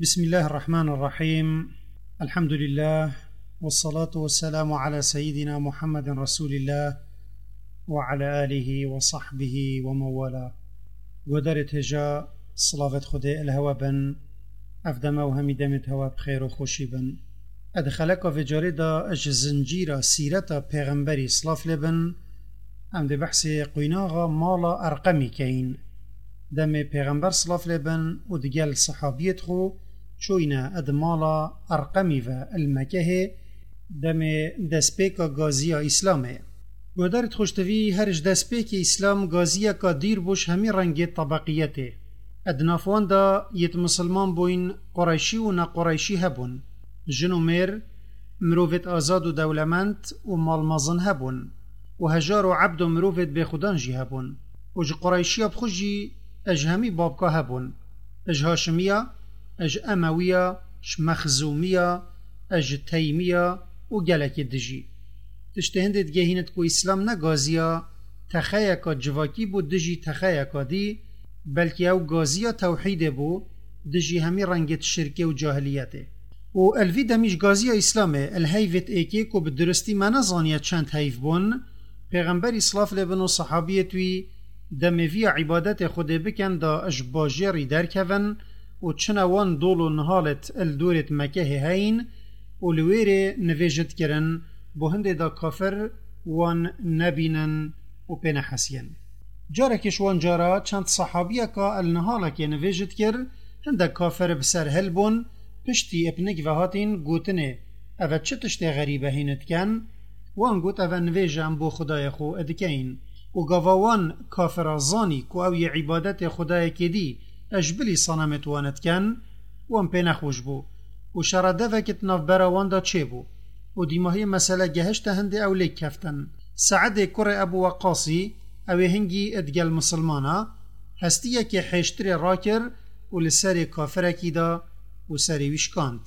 بسم الله الرحمن الرحيم. الحمد لله والصلاة والسلام على سيدنا محمد رسول الله وعلى آله وصحبه وموالاه. ودرت هجا صلاة خدي الهوى بن أفدم وهمي دمت هوا بخير وخوشي بن أدخلك في جاردا أج زنجيرة سيرة پیغمبري صلاة لبن أم دي بحثي قيناغا مالا أرقمي كين دم پیغمبر صلاة لبن ودقال صحابيت خو چوينا ادمالا ارقمي و المكه دم دسپیکا گازیا اسلامه ودارت خوشتوی هرش دسپیک اسلام گازیا کا دیر بوش همی رنگ طبقیته ادنافوان دا یت مسلمان بوین قریشی و نقریشی هبون جنو میر مروفت آزاد و دولمند و مالمازن هبون و هجار و عبد و مروفت بخودان جی هبون و جه قریشی بخوشی اج همی بابکا هبون اج هاشمیا اج اموية اج مخزومية اج تيمية و گلك دجي تشتهندت گهينت كو اسلام نگازيا تخيكا جواكي بو دجي تخيكا دي بلكي او گازيا توحيد بو دجي همي رنگت الشركة و جاهليته و الفي دميش گازيا اسلامه الهيفت ايكي كو بدرستي ما نظانيا چند هيف بون پیغمبر اسلاف لبن و صحابيتوي دموية عبادت خود بكن دا اج باجيري دركفن و چنوان دولو نهالت الدورت مکه هین و لویره نویجت کرن بو هنده دا کافر وان نبینن و پین حسین جارکش وان جارا چند صحابیه که النهالک نویجت کر هنده کافر بسر هل بون پشتی اپنک و هاتین گوتنه اوه چه تشتی غریبه هینت کن وان گوت اوه نویجم بو خدای خو ادکین و گاوان کافر زانی که اوی عبادت خدای کدی اجبلی صنمت وانت کن وان پی نخوش بو و شرده وکت ناف براوان دا چه بو و دیماهی مسئله گهشت هنده اولی کفتن سعد کر ابو وقاسی اوی هنگی ادگل مسلمانا هستیه که حشتر راکر و لسر کافرکی دا و سری وشکانت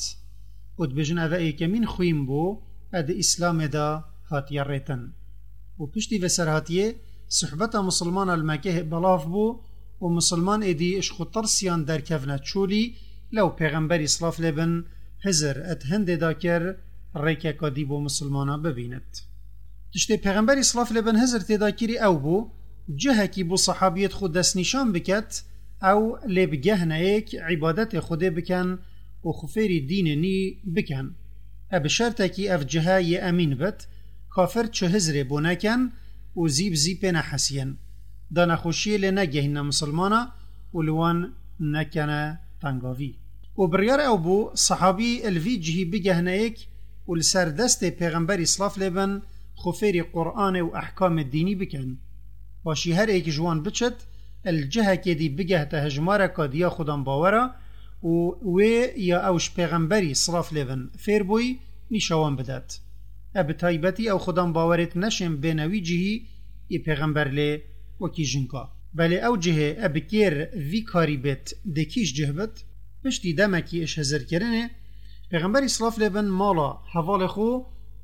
و دبجن اوی کمین خویم بو اد اسلام دا هاتیه ریتن و پشتی و سرهاتیه صحبت مسلمان المکه بلاف بو و مسلمان ایدی اش خود ترسیان در کفنت چولی لو پیغمبری صلاف لبن هزر ات هنده داکر ریکه کادی بو مسلمانا ببیند تشتی پیغمبری صلاف لبن هزر تداکری او بو جهه کی بو صحابیت خود دست نشان بکت او لبگه نیک عبادت خوده بکن و خفیری دین نی بکن اب شرطه کی اف جهه ی امین بد کافر چه هزر بو نکن و زیب زیب نحسین دا نخوشی لنگهین مسلمانا و لوان نکنه تنگاوی و بریار او بو صحابی الوی جهی بگهنه ایک و لسر دست پیغمبر اسلاف لبن خفیر قرآن و احکام دینی بکن باشی هر ایک جوان بچت الجهه که دی بگه تهجماره که دیا خودم باوره و یا اوش پیغمبری اسلاف لبن فیر بوی نیشوان بدد اب تایبتی او خودم باورت نشم بینوی جهی ای پیغمبر لی وکی جنکا بله او جهه ابکیر وی کاری بیت دکیش جه بیت پشتی دمکی اش هزر کرنه پیغمبر اسلاف لبن مالا حوال خو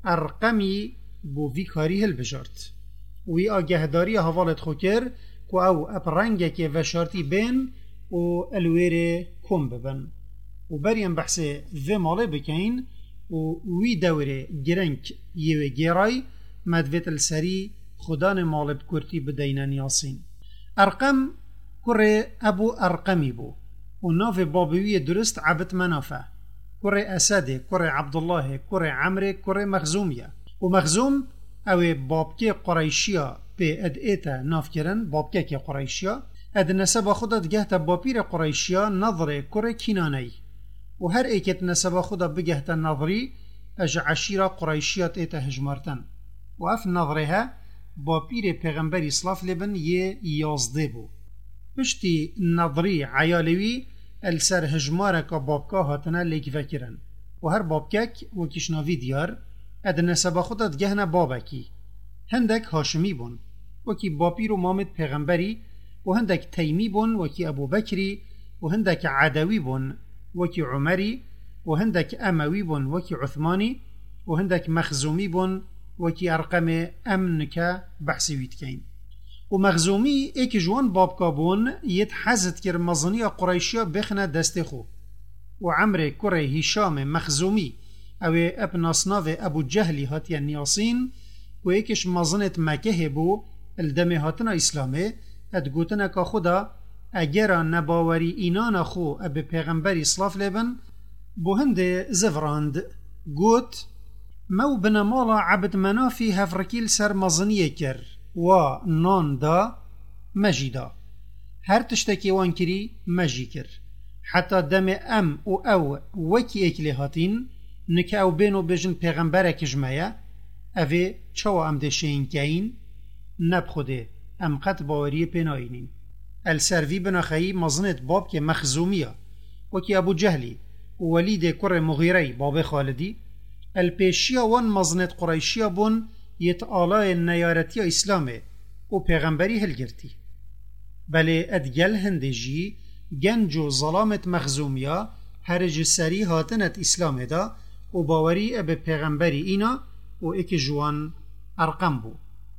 ارقمی بو وی کاری هل بجارت وی آگهداری حوالت خو کر که او اپ رنگه که وشارتی بین و الویر کم ببن و بریم بحث وی ماله بکین و وی دوره گرنگ یوی گیرای مدویت السری خدان مالب کرتی بدینن یاسین ارقم کره ابو ارقمی بو و ناف بابوی درست عبد منافه کره اسده کره عبدالله کره عمره کره مخزومیه و مخزوم او بابکه قریشیا به ادئیتا ناف کرن بابکه که قریشیا اد نسب خودت گهت باپیر قریشیا نظره کره کینانی و هر ایکت نسب خودت بگهت نظری اج عشیره قریشیات ایتا هجمارتن و اف نظرها با پیر پیغمبر اسلاف لبن یه یازده بو پشتی نظری عیالوی السر هجماره که بابکا هاتنه لیک وکرن و هر بابکک و کشناوی دیار اد نسبه خودت گهنه بابکی هندک هاشمی بون وکی باپیر و مامد پیغمبری و هندک تیمی بون وکی ابو بکری و هندک عدوی بون وکی عمری و هندک اموی بون وکی عثمانی و هندک مخزومی بون وکی ارقم امن که بحثی وید کین و مخزومی ایک جوان بابکا بون ید حزد کر مزنی قریشیا بخنه دست خو وعمر كره هشام مخزومي او ابن اصناف ابو جهل هاتي النياسين ويكش مزنت مكه بو الدم هاتنا اسلامي ادگوتنا که خدا اگر نباوری اینان خو اب پیغمبری صلاف لبن بو هند زفراند گوت مو بنمالا عبد منافی هفرکیل سر مزنیه کر و نان دا مجیدا هر تشتکی وان کری مجی کر حتی دم ام او وکی اکلی هاتین نکه او بینو بجن پیغمبر کجمعه اوه چوا ام ده شین کهین نب خوده ام قد باوری پیناینین السروی بناخهی مزنت باب که مخزومیه وکی ابو جهلی و ولید کر مغیره باب خالدی الپیشیا وان مزنت قریشیا بون یت آلای نیارتی اسلامه و پیغمبری هلگرتی بله ادگل هندجی گنج و ظلامت مخزومیا هرج سری هاتنت اسلامه دا و باوری اب پیغمبری اینا و اک جوان ارقم بو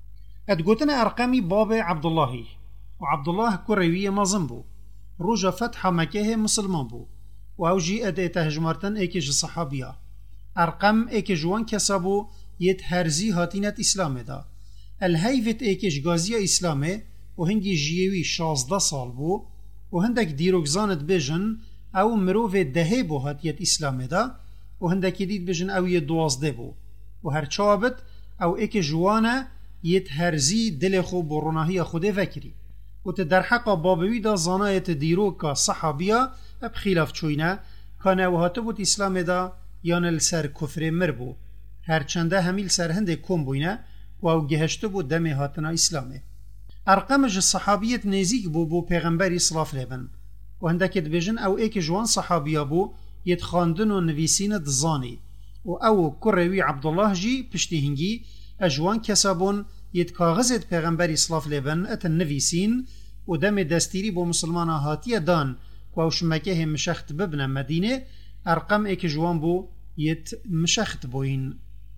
ادگوتن ارقمی باب عبداللهی و عبدالله کروی مازن بو روژا فتح مکه مسلمان بو و او جی اد تهجمارتن اکج صحابیا ارقم اک جوان کسابو یت هرزی هاتینت اسلامه دا الهیفت اکج گازی اسلامه و هنگی جیوی 16 سال بو و هندک دیروگزانت بجن او مروف دهه بو هاتیت اسلامه دا و هندکی دید بجن او یه 12 بو و هر چابت او اک جوانه یت هرزی دل خو بروناهی خوده وکری و در حقا بابوی دا زانایت دیروگا صحابیا اب خلاف چوینه کانه و هاته بود اسلام دا یان السر کفر مربو هرچنده همیل سر هنده کم بوینه و او گهشته بود دم هاتنا اسلامه ارقامج صحابیت نزیک بو پیغمبری صلاف لبن و هندکت بجن او ایک جوان صحابیا بو یت خاندن و نویسین دزانی و او کروی عبدالله جی پشتی هنگی اجوان کسابون یت کاغذت پیغمبری صلاف لبن ات نویسین و دم دستیری بو مسلمان هاتی دان و او شمکه مشخت ببن مدینه ارقام ایک جوان بو یت مشخت بوین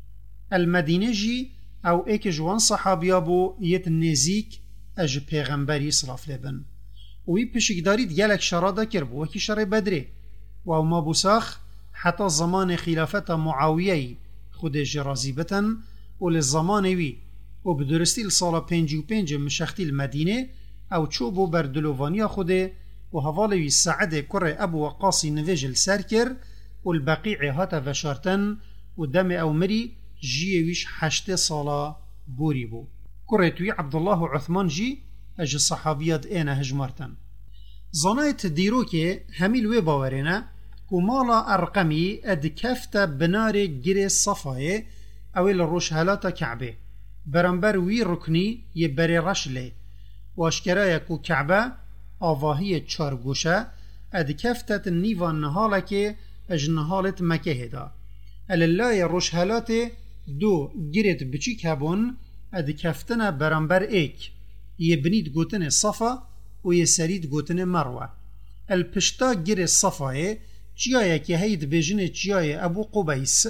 المدینه جی او ایک جوان صحابیا بو یت نزیک اج پیغمبری صلاف لبن وی پشکدارید گلک شراده کر بو وکی شر بدره و او ما بوساخ حتی زمان خلافت معاویه خود جرازی بتن و لزمان وی و بدرستی لسال 55 مشختی المدینه او چوبو بر دلووانی خوده و حوالوی سعد کر ابو وقاصی نویجل سر کر و البقیع هاتا وشارتن و دم او مری جیویش 8 سالا بوری بو كرتوي عبد الله وعثمان جي اج الصحابيات انا هجمرتن زنايت ديروكي هميل وي باورينا كمالا ارقمي اد كفتا بنار جري صفاي او الروشهلاتا كعبه برنبر وي ركني يبري رشله واشكرايا كو كعبه آواهي چارگوشه اد كفتت نيوان نهالكي اج نهالت مكه دا الالله روشهلات دو جريت بچيك هبون اد کفتن برانبر ایک یه بنید گوتن صفا و یه سرید گوتن مروه الپشتا گر صفایه چیایه که هید بجن چیایه ابو قبیس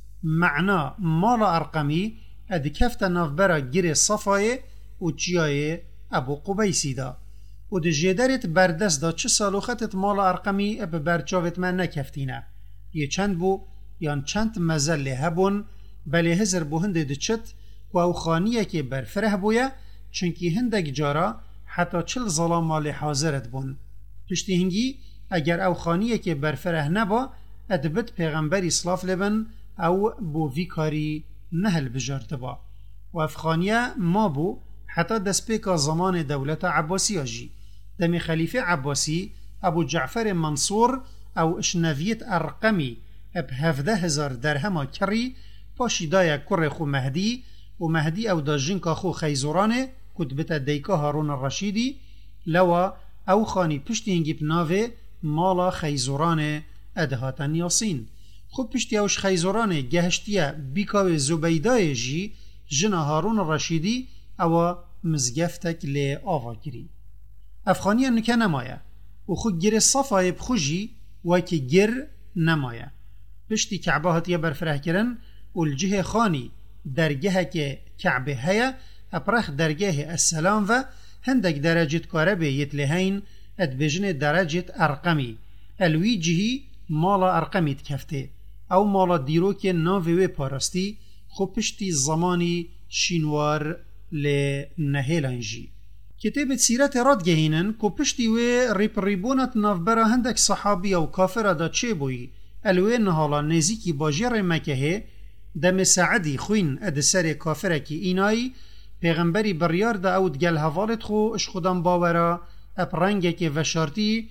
معنا مال ارقمی اد کفتن نافبرا گر صفایه و چیایه ابو قبیسی دا و ده جدرت بردست دا چه سالوختت مال ارقمی اب برچاوت من نکفتینه یه چند بو یان چند مزل هبون بله هزر بو هنده ده چت و او خانیه که برفره بویا چونکی هندک جارا حتی چل ظلام مال حاضرت بون پشتی هنگی اگر او خانیه که برفره نبا ادبت پیغمبری صلاف لبن او بو وی کاری نهل بجارت با و افخانیه ما بو حتی دسپیکا زمان دولت عباسی آجی دمی خلیفه عباسی ابو جعفر منصور او اشنویت ارقمی اب 17,000 درهم کری پاشی دای کر خو مهدی و مهدی او دا جنکا خو خیزورانه کتبت دیکا هارون الرشیدی لوا او خانی پشتی هنگی بناوه مالا خیزورانه ادهاتن یاسین خود پشتی اوش خیزورانه گهشتیه بیکاوه زبیدای جی جنا هارون الرشیدی او مزگفتک لی آوا گری افخانیه نکه نمایه و خود گر صفای بخوشی و که گر نمایه پشتی کعبه هاتیه برفره کرن و الجه خانی درگه که کعبه هیا اپرخ درگه السلام و هندک درجت کاربه یتلهین ادبجن درجت ارقمی الوی جهی مالا ارقمی دکفته او مالا دیرو که ناوی پارستی خو پشتی زمانی شینوار لنهیلانجی. کتاب سیرت راد گهینن که پشتی و ریبونت نافبرا هندک صحابی و کافر دا چه بوی الوی نهالا نزیکی باجر مکه دم سعدی خوین اد سر کافره کی اینای پیغمبری بریار دا اود گل حوالت خو اش خودم باورا اپرنگه که وشارتی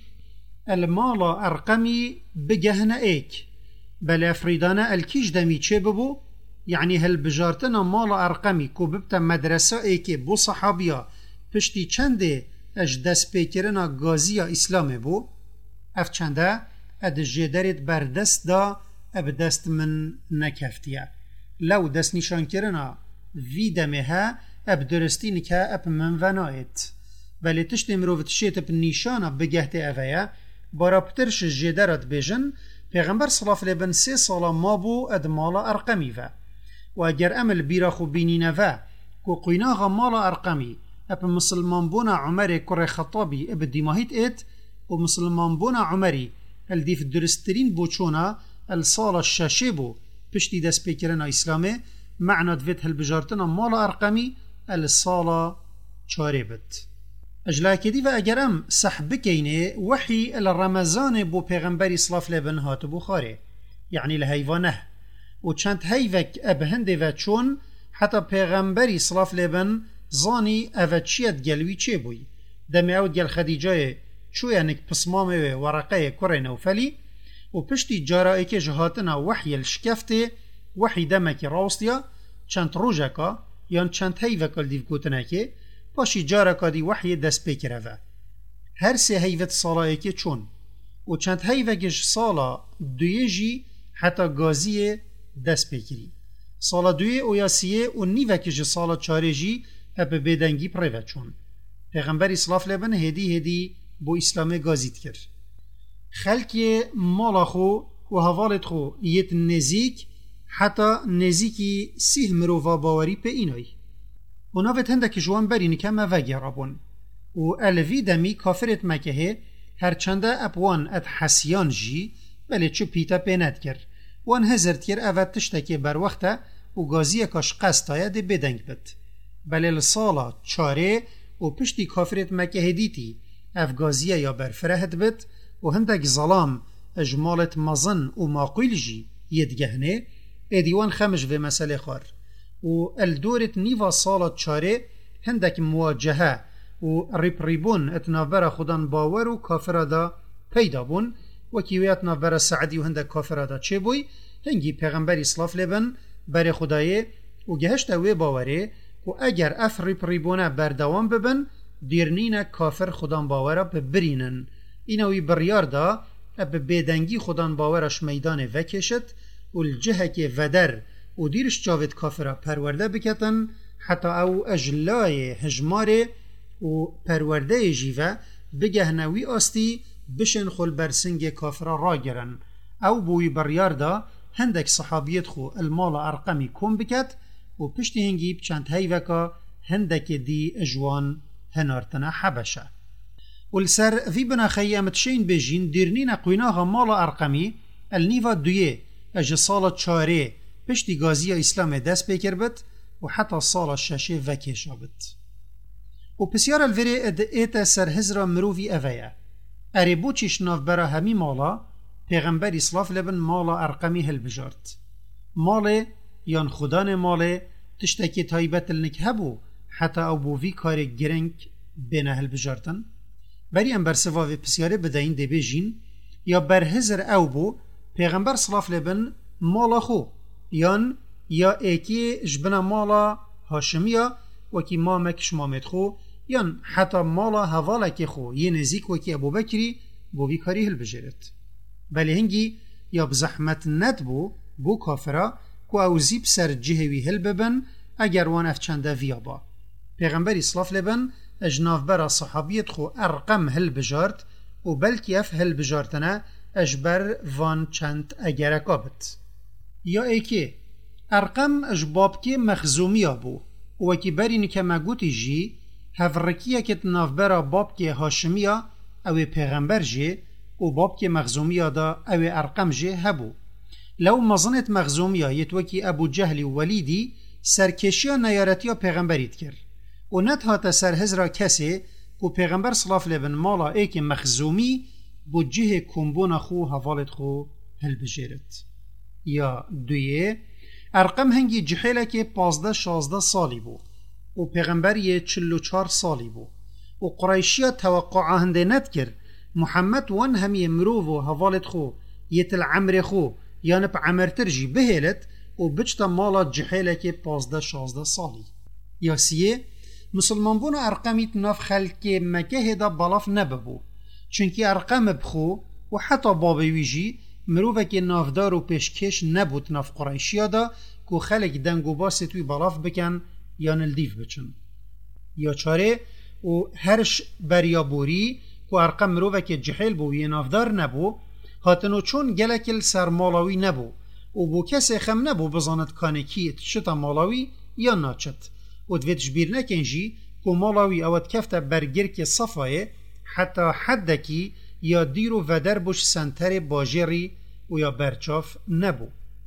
المالا ارقمی بگهنه ایک بل افریدانه الکیش دمی چه ببو یعنی هل بجارتنا مالا ارقمی که ببتا مدرسه ایک بو صحابیا پشتی چنده اش دست پیکرنا گازیا اسلام بو اف چنده اد جدرت بر دست دا اب دست من نکفتیه لو دست نشان کرنا وی دمه ها اب درستی نکه اب من ونایت ولی تشت مروفت شیط اب نشانه بگهت اویا بارا پترش جدرت بیجن پیغمبر صلی الله علیه و 3 ساله ما بو اد مالا ارقمی و اگر امل بیراخو بینینه که قیناغا مالا ارقمی اب مسلمان بونا عمر کر خطابی اب دیماهیت ایت و مسلمان بونا عمری الدیف درسترین بوچونا الصالة الشاشه بو پشتی دست پیکرنا اسلامه معنی دوید هلبجارتنا مالا ارقمی الصالة چاره بد اجلا کدی و اگرم صحبه کینه وحی الرمزان بو پیغمبری صلاف لبن هات بخاره یعنی لحیوانه و چند هیوک ابهنده و چون حتی پیغمبری صلاف لبن زانی او چیت گلوی چه بوی دمی او گل خدیجه چوینک پسمامه ورقه کره نوفلی و پشتی جارایی که جهاتنا وحی الشکفته وحی دمکی راستیا چند روژکا یا چند هیوکال دیو گوتنه که پاشی جارکا دی وحی دست بکره و هر سه هیوت سالایی که چون و چند هیوکش سالا دویه جی حتی گازی دست بکری سالا دویه او یاسیه و نیوکش سالا چاره جی اب بدنگی پریوه چون پیغمبری صلاف لبن هدی بو اسلام گازید کرد خلکی مالا خو و حوالت خو یت نزیک حتی نزیکی 30 مروفا باوری په اینای و ناوت هندک جوان برین که موگی رابون و الوی دمی کافرت مکه هرچنده اپوان ات حسیان جی بله چو پیتا پیند کرد وان هزرد کر اوت تشتکی بر وقته و گازی کاش قصدای ده بدنگ بد بله لسالا چاره و پشتی کافرت مکه دیتی افگازیه یا برفرهد بد و هندک ظلام اجمالت مزن و ماقیل جی یدگهنه ایدیوان خمش و مسئله خور و الدورت نیوا سالت چاره هندک مواجهه و ریبون اتنافبر خودان باور و کافر دا پیدا بون و کیویت نافبر سعدی و هندک کافر دا چه بوی هنگی پیغمبری صلاف لبن بر خدایه و گهشت وی باوره و اگر اف ریبونه بردوام ببن دیرنین کافر خودان باوره ببرینن اینوی بریار دا اب بیدنگی خودان باورش میدان وکشت و الجهه که ودر و دیرش جاوید کافره پرورده بکتن حتی او اجلای هجماره و پرورده جیوه بگهنوی آستی بشن خل برسنگ کافره را گرن او بوی بریار دا هندک صحابیت خو المال ارقمی کن بکت و پشتی هنگی بچند هیوکا هندک دی اجوان هنارتنا حبشه والسر في بنا خيامت شين بيجين ديرنين قويناها مالا أرقمي النيفا دوية اج صالة شاري بشتي غازية إسلام داس بيكر بت وحتى صالة الشاشة وكيشا بت وبسيار الفري اد ايتا سر هزرا مروفي أفايا أريبوچيش ناف برا همي مالا پیغمبر إصلاف لبن مالا أرقمي هل بجارت مالي يان خدان مالي تشتكي تايبت النك هبو حتى او بوفي كاري گرنگ بينا هل بجارتن بری ام بر سواوی پسیاره بدهین دی بیجین یا بر هزر او بو پیغمبر صلاف لبن مالا خو یا ایکی جبنا مالا هاشمیا وکی مامکش مامد خو یان حتی مالا حوالک خو یه نزیک وکی ابو بکری بو وی کاری هل بجرد بلی هنگی یا بزحمت ند بو کافرا کو او زیب سر جهوی هل ببن اگر وان افچنده ویا با پیغمبر صلاف لبن اجناف برا صحابیت خو ارقم هل بجارت و بلکی اف هل بجارتنه اجبر وان چند اگرکا بت یا ایکی ارقم اجباب که مخزومی بو و کی برین که مگوتی جی هفرکیه که ناف برا باب که هاشمیا او پیغمبر جی و باب که مخزومی دا او ارقم جه هبو. لو مزنت مخزومی یتوکی ابو جهل و ولیدی سرکشی نیارتی پیغمبریت کرد و نتهات سر هزرا کسی که پیغمبر صلاف لبن مالا ایک مخزومی بو جه کمبون خو حوالت خو هل بجیرت. یا دویه ارقم هنگی جحیله که 15-16 سالی بو و پیغمبر یه 44 سالی بو و قریشی توقع هنده ند کرد محمد وان همی مروف و حوالت خو یتل عمر خو یعنی پا عمر ترجی بهیلت و بجتا مالا جحیله که 15-16 سالی. یا سیه مسلمان بون ارقامیت ناف خلق مکه هدا بالاف نببو چونکی ارقام بخو و حتی بابویجی مروفه که نافدار و پیشکش نبود ناف قریشی دا که خلق دنگو باسی توی بالاف بکن یا نلدیف بچن. یا چاره و هرش بریابوری که ارقام مروفه که جحیل بو یه نافدار نبو هاتنو چون گلکل سر مالاوی نبو و بو کسی خم نبو بزاند کانکیت شتا مالاوی یا ناچت و دویتش بیر نکنجی که مالاوی اوت کفت برگر که صفایه حتی حدکی یا دیرو و دربوش سنتر باجری و یا برچاف نبو.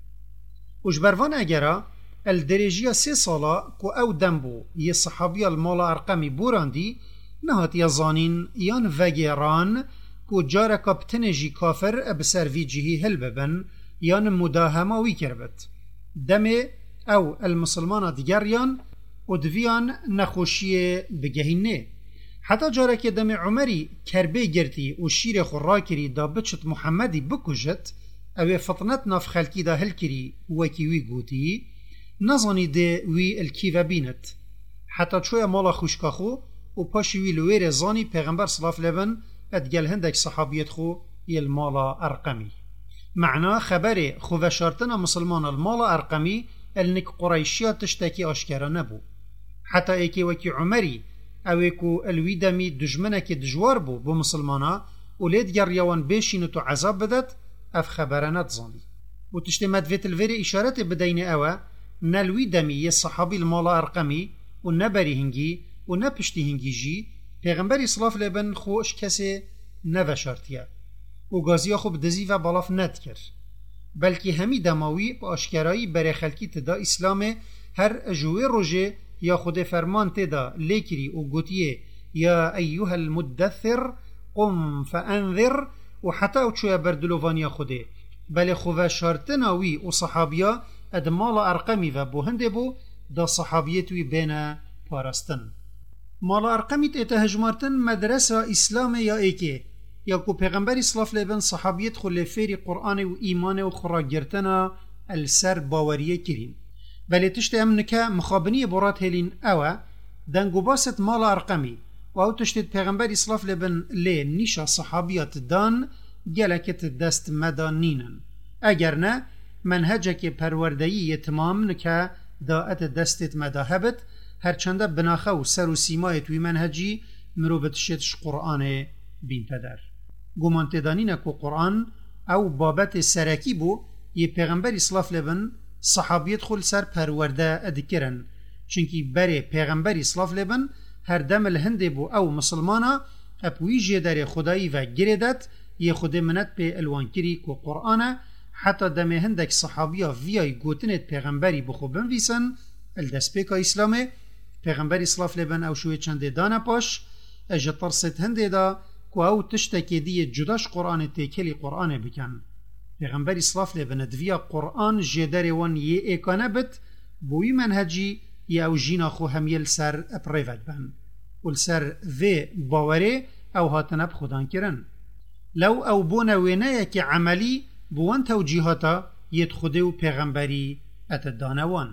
وش بروان اگرا الدرجی 3 سالا که او دنبو یه صحابی المالا ارقامی بوراندی نهات یا زانین یان وگیران که جار کابتنجی کافر بسر وی جهی هل ببن یان مداهمه وی کربت. دمه او المسلمان دیگر یان و دویان نخوشی بگهینه. حتی جاره که دم عمری کربه گرتی و شیر خورا کری دا بچت محمدی بکجت او فطنت ناف خلکی دا هل کری وکی وی گوتی نزانی ده وی الکیوه بینت. حتی چوی مالا خوشکا خو و پاشی وی لویر زانی پیغمبر صلاف لبن ادگل هندک صحابیت خو یل مالا ارقمی. معنا خبر خوشارتنا مسلمان المالا ارقمی النک قریشیات تشتکی آشکارا نبو. حتی ایکی وکی عمری اوی کو الوی دمی دجمنه که دجوار بو مسلمانا و لید گریوان بیشینو تو عذاب بدد اف خبره ندزانی. و تشتی مدویت الویر اشارت بدین اوه نلوی دمی یه صحابی المالا ارقمی و نبری هنگی و نپشتی هنگی جی پیغمبری صلاف لبن خوش کسی نوشارتیه و گازیا خوب دزی و بالاف ند کر بلکه همی دماوی با اشکرایی بر خلکی تدا اسلام هر اجوه روژه یا خود فرمان تدا لیکری و گوتیه یا ایوها المدثر قم فانذر و حتی او چویا بردلووانیا خوده بله خواه شارتناوی و صحابیا ادمالا ارقمی و بوهنده بو دا صحابیتوی بین پارستن. مالا ارقمیت اتهجمارتن مدرسه اسلام یا ایکه یا کو پیغمبری صلاف لبن صحابیت خو لفیری قرآن و ایمان و خراگرتنا السر باوریه کرین. بله تشتی امنکه مخابنی برات هلین اوه دنگو باست مالا ارقمی و او تشتید پیغمبری صلاف لبن لی نیشا صحابیت دان گلکت دست مدانینن. اگر نه منهجه که پروردهی تمام نکه داعت دستت مداهبت هرچنده بناخه و سر و سیمای توی منهجی مروبت شدش قرآن بین پدر. گمان تدانینه که قرآن او بابت سرکی بو یه پیغمبری صلاف لبن صحابیت خل سر پرورده ادکرن چونکی بره پیغمبری صلاف لبن هر دم الهنده بو او مسلمانا اپوی جدر خدایی و گردت یه خود منت به الوانکری که قرآن حتی دم هندک صحابیا ویای گوتنت پیغمبری بخو بنویسن الدست پیکا اسلامه پیغمبری صلاف لبن او شوی چنده دانه پاش اجا ترست هنده دا که او تشتکی دیه جداش قرآن تیکلی قرآن بکن. پیغمبری صلاف لبن دویا قرآن جدر وان یه ایکانه بد بوی منهجی یه او جینا خو همیل سر اپریفت بن والسر وی باوره او هاتنب خودان کرن. لو او بونه وینه یکی عملی بوان توجیهاتا ید خوده و پیغمبری اتدانوان.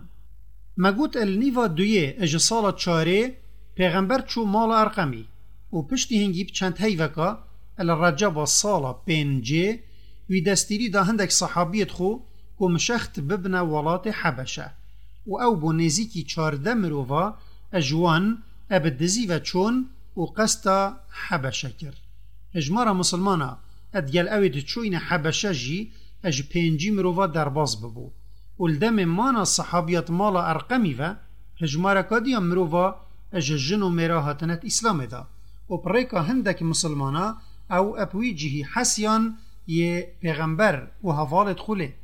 مگوت النیوا دویه اج سالا چاره پیغمبر چو مالا ارقمی و پشتی هنگیب چند هیوکا الرجب سالا پینجه وی دستیری دا هندک صحابیت خو که مشخت ببنه ولات حبشه و او بو نزیکی 14 مروفا اجوان ابدزی و چون و قستا حبشه کر. اجمارا مسلمانا ادگل اوید چوین حبشه جی اج 5 مروفا درباز ببو والدم مانا صحابیت مالا ارقمی و هجمارا کادیا مروفا اج جنو میرا هاتنت اسلام دا و پریکا هندک مسلمانا او اپوی جهی حسیان یه پیغمبر و حوالت خوله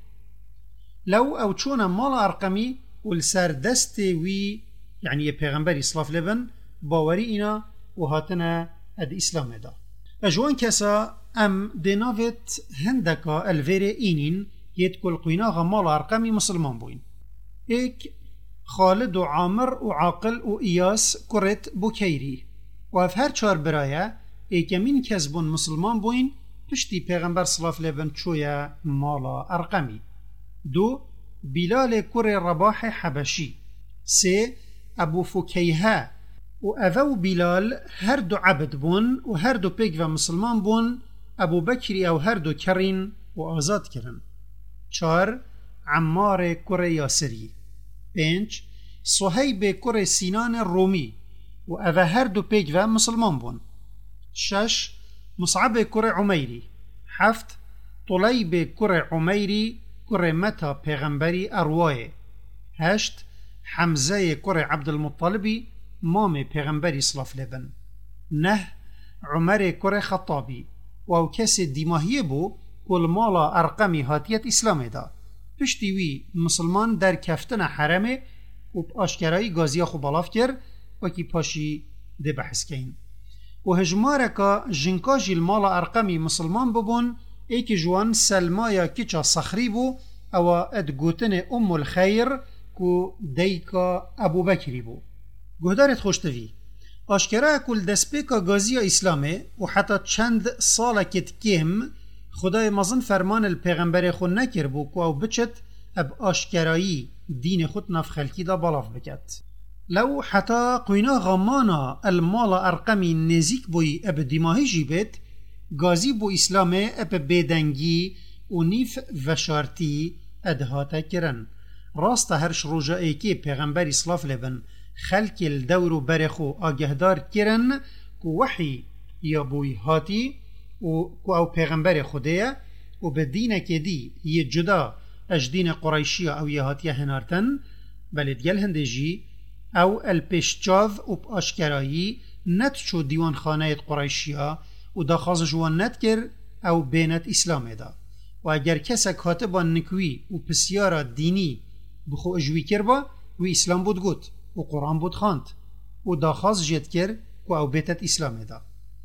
لو او چون مال ارقمی و لسر دست وی يعني یه پیغمبری صلاف لبن باوری اینا و هاتنا اد اسلام دا اجوان کسا ام دیناوت هندکا الویر اینین یت کل قیناغ مال ارقمی مسلمان بوین ایک خالد و عامر و عاقل و ایاس کرت بوکیری و اف هر چار برایه ایکمین کسبون مسلمان بوین پشتی پیغمبر صلاف لبن چویا مالا ارقمی دو بلال کر رباح حبشی سه ابو فکیها و اوو بلال هر دو عبد بون و هر دو پیگ و مسلمان بون ابو بکری او هر دو کرین و آزاد کرن چار عمار کر یاسری پنج صهیب کر سینان رومی و اوه هر دو پیگ و مسلمان بون شش مصعب کر عمیری هفت طلیب کر عمیری کر متا پیغمبری اروای هشت حمزه کر عبدالمطلبی مام پیغمبری صلاف لبن نه عمر کر خطابی و او کس دیماهیه بو کل مالا ارقمی هاتیت اسلام دا پشتی وی مسلمان در کفتن حرمه و اشکرایی گازیا خو بلاف کر و کی پاشی ده بحث کین و هجمارکا جنکا جیل مالا ارقمی مسلمان ببون ایک جوان سلمایا کچا صخری بو او اد گوتن الخیر کو دیکا ابو بکری بو گهدارت خوشتوی آشکرا کل دسپیکا گازی اسلامه و حتی چند سالا کت کم خدای مزن فرمان الپیغمبر خود نکر بو کو او بچت اب آشکرایی دین خود نف خلکی دا بالاف بکت لو حتی قوینا غمانا المال ارقمی نزیک بوی اب دیماهی جیبت گازی بو اسلامه اب بیدنگی و نیف وشارتی ادهاتا کرن راست هر شروجه که پیغمبری صلاف لبن خلق الدور برخو آگهدار کرن که وحی یا بوی هاتی و که او پیغمبر خوده و به دین که دی یه جدا اج دین قریشی او یه هاتی هنارتن بله دیگل هنده جی او الپشچاو و پاشکرایی نت چو دیوان خانه قریشی و دا خواز جوان نت کر او بینت اسلام دا و اگر کسا کاتبا نکوی و پسیارا دینی بخو اجوی کر با و اسلام بود گوت و قرآن بود خاند و دا خواز جد کر و او بیتت اسلام دا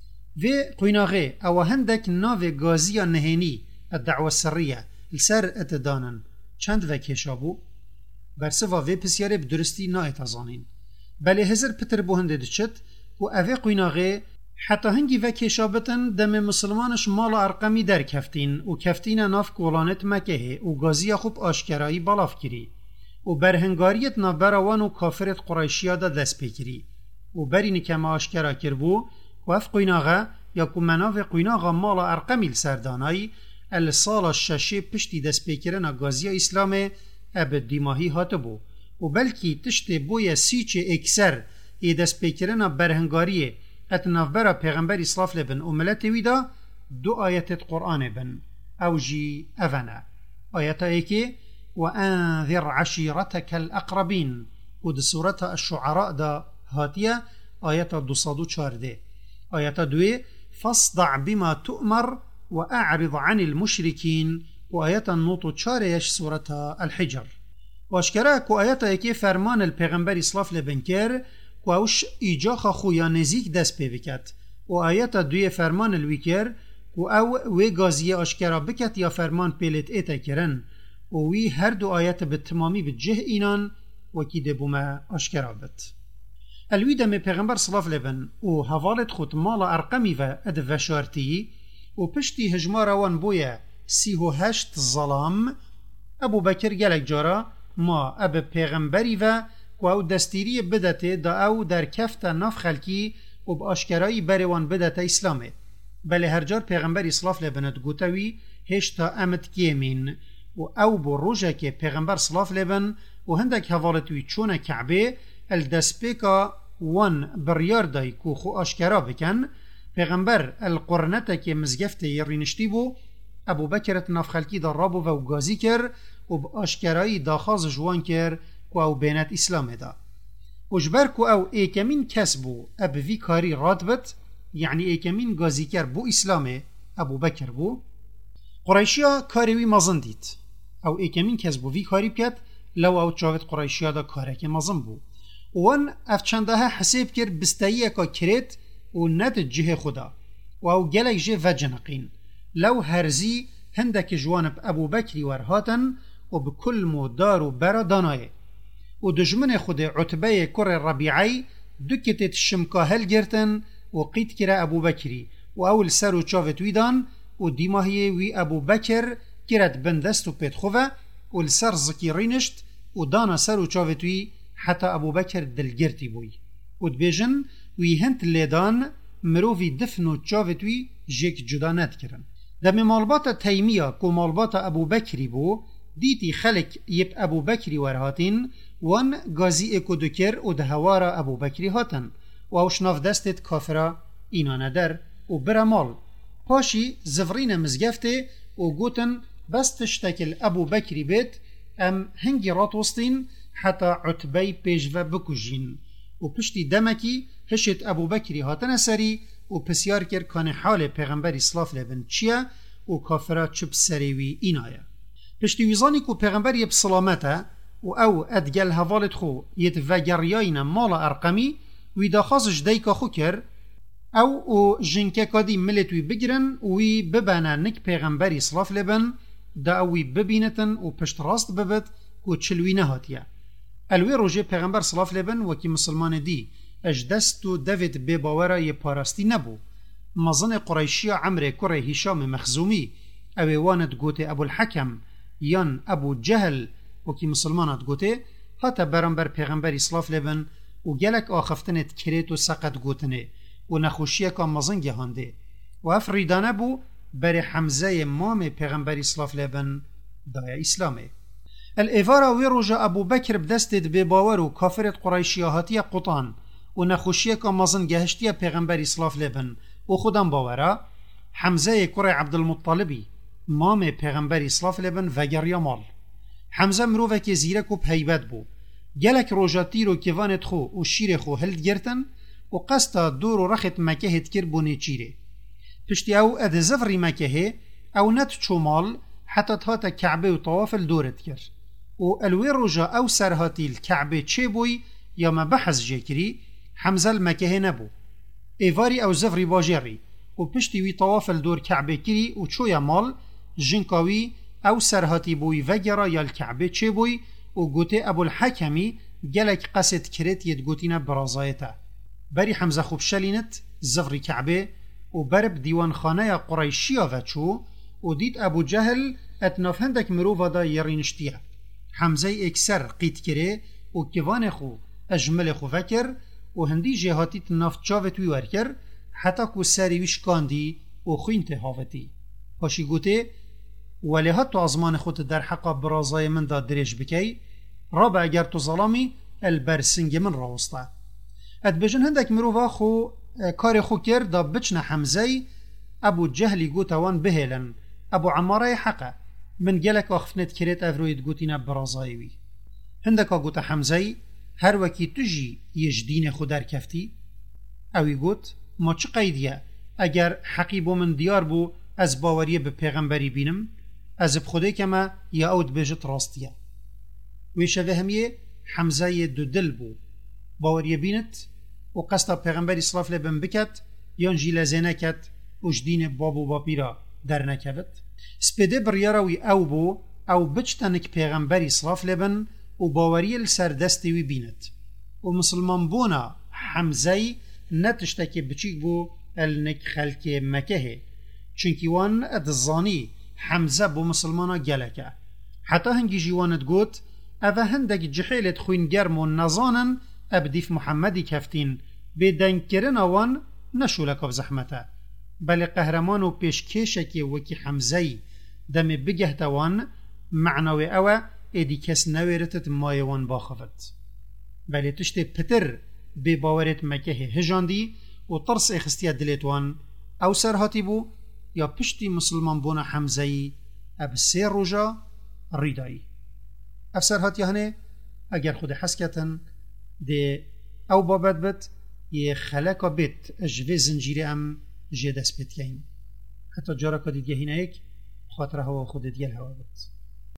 و قویناغه او هندک ناو گازی نهینی الدعوه السریه لسر اتدانن چند و کشابو برسه و پسیاره بدرستی نا اتازانین بله هزر پتر بو هنده دچت و اوه قویناغه حتی هنگی و کشابتن دم مسلمانش مال ارقمی در کفتین و کفتین ناف کولانت مکه و گازی خوب آشکرایی بالاف کری و برهنگاریت نابراوان و کافرت قریشیا دا دست پیکری و برینی که ما آشکرا کربو و اف قویناغه یا کمناف قویناغه مال ارقمی لسردانایی السال الششه پشتی دست پیکرن گازی اسلام اب دیماهی هاتبو و بلکی تشت بوی سیچ اکسر ای دست پیکرن برهنگاریه اتنافبرا پیغمبر صلاف لبن و ملت ویدا دو آیت قرآن بن او جی اونا آیت ایکی وأنذر عشيرتك الأقربين ود سورة الشعراء دا هاتية آيات 214 آيات 2 فاصدع بما تؤمر وأعرض عن المشركين وآيات النوط 4 سورة الحجر واشكراك آيات ايكي فرمان البيغمبر صلاف لبنكر وأوش إيجاخ خويا نزيك دس بيبكت وآيات 2 فرمان الويكر وأو ويغازية أشكرا بكت يا فرمان بيلت إيتا كرن ووی هر دو آیت به تمامی به جه اینان وکی دبو ما اشکرا بت الوی دم پیغمبر صلاف لبن و حوالت خود مال ارقمی و اد وشارتی و پشتی هجمار وان بویا 38 ظلام ابو بکر گلک جارا ما اب پیغمبری و او دستیری بدته دا او در کفت ناف خلکی و با اشکرایی بروان بدته اسلامه بله هر جار پیغمبری صلاف لبنت گوتوی هشتا امت کیمین و او بو روژه که پیغمبر صلاف لبن و هندک حوالتوی چون کعبه الدسپیکا وان بریار دای کو خو آشکرا بکن پیغمبر القرنته که مزگفته یرینشتی بو ابو بکرت ناف خلکی در رابو و گازی کر و با آشکرایی داخاز جوان کر کو او بینت اسلام دا و جبر کو او ایکمین کس بو اب وی کاری راد بت یعنی ایکمین گازیکر بو اسلام ابو بکر بو. قریشیا کاروی مزن دید او ایکمین کس بو وی کاری بکد لو او چاوت قریشیا دا کارک مزن بو وان اف چنده حساب کر بستایی اکا کرد و ند جه خدا و او گلک جه و جنقین لو هرزی هندک جوانب ابو بکری ورهاتن و بكل مدار و برا دانای و دجمن خود عتبه کر ربیعی دکتت شمکا هل گرتن و قید کرا ابو بکری و اول سر و چاوت ویدان و دیماهی وی ابو بکر کرد بندست و پید خواه و لسر زکی رینشت و دانا سر و چاوت وی حتی ابو بکر دلگرتی بوی و دبیجن وی هند لیدان مروفی دفن و چاوت وی جیک جدا ند کرن. دم مالبات تیمیه که مالبات ابو بکری بو دیتی خلق یب ابو بکری ورهاتین وان گازی اکو دکر و دهوارا ابو بکری هاتن و اوشناف دستت کافرا اینا ندر و برمال پاشی زفرین مزگفته و گوتن بس تشتکل ابو بکری بیت ام هنگی رات وسطین حتی عتبی پیجوه بکجین و پشتی دمکی هشت ابو بکری هاتن سری و پسیار کر کان حال پیغمبر اسلاف لبن چیه و کافرا چپ سریوی اینایه. پشتی ویزانی که پیغمبر یب سلامته و او ادگل حوالت خو یت وگریاین مال ارقمی وی داخازش دیکا خو کر او جنکه کادی ملتوی بگرن وی ببانه نک پیغمبر اسلاف لبن دا اوی ببینتن و پشت راست ببت که چلوی نهاتیه. الوی روژه پیغمبر اسلاف لبن وکی مسلمان دی اجدست و دوید بباوره ی پارستی نبو. مزن قریشی عمر کره هشام مخزومی اوی واند گوته ابو الحکم یان ابو جهل وکی مسلمانات گوته حتی برانبر پیغمبر اسلاف لبن و گلک آخفتنت کریت و سقط گوتنه و نخوشیه که مزن گهانده و افریدانه بو بر حمزه مام پیغمبر اسلاف لبن دای اسلامه. الایوارا وی روژا ابو بکر بدستید بباور و کافرت قریشیاهاتی قطان و نخوشیه که مزن گهشتی پیغمبر اسلاف لبن و خودم باورا حمزه کره عبدالمطلبی مام پیغمبر اسلاف لبن وگریا مال. حمزه مروفه که زیرک و پیبت بو گلک روژاتی رو کیوانت خو و شیر خو هلد گرتن و قصد دور و رخت مکه هد کر بونه چیره. پشتی او اد زفری مکه او نت چومال حتی تا کعبه و طوافل دورت کر و الوی روژا او سرهاتی الکعبه چه بوی یا ما بحث جکری حمزه المکه نبو ایواری او زفری باجری و پشتی وی طوافل دور کعبه کری و چویا مال جنکاوی او سرهاتی بوی وگرا یا الکعبه چه بوی و گوته ابو الحکمی گلک قصد کرت ید گوتینا برازایتا بری حمزه خوب شلینت زفری کعبه و برب دیوان خانه قریشیا و چو و دید ابو جهل اتناف هندک مروفا دا یرینشتیه. حمزه اکسر قید کره و کیوان خو اجمل خو فکر و هندی جهاتی تناف چاوت وی ورکر حتی که سری ویش کاندی و خوین تهاوتی. پاشی گوته ولی حتی ازمان خود در حقا برازای من دا درش بکی رابع اگر تو ظلامی البرسنگ من راوسته. ات بجن هندک مروفا خو کار خو کرد دا بچن حمزه ابو جهلی گوتوان بهلن ابو عماره حقه من گلک آخفنت کرد افروید گوتینا برازایوی. هندکا گوت حمزه هر وکی تجی یجدین خود در کفتی اوی گوت ما چه قیدیه اگر حقی بو من دیار بو از باوریه به پیغمبری بینم از بخوده کما یا اود بجت راستیه. وی شوه همیه حمزه دو دل بو باوریه بینت و قصد پیغمبر اسلاف لبن بکت یان جیل زینه کت و جدین بابو باپیرا در نکبت. سپیده بریاروی او بو او بچتنک پیغمبر اسلاف لبن و باوریه لسر دستوی بینت و مسلمان بونا حمزه نتشتکی بچیک بو النک خلک مکه چونکی وان ادزانی حمزه بو مسلمانا گلکه حتی هنگی جیوانت گوت اوه هندک جحیلت خوین گرم و نزانن ابدیف محمدی کفتین بدنگ کرن آوان نشولک زحمته بل قهرمان و پیشکشکی وکی حمزه دم بگهتوان معنوی اوه ایدی کس نویرتت مایوان باخفت بلی تشت پتر بی باورت مکه هجاندی و طرس اخستیا دلیتوان او سرهاتی بو یا پشتی مسلمان بونا حمزه اب سیر روژا ریدایی افسرهاتی هنه اگر خود حسکتن ده او بابد بد یه خلق بیت اجوه زنجیری ام جه دست بتگین حتی جارا که دیگه هینه یک خاطره هوا خودت یل هوا بید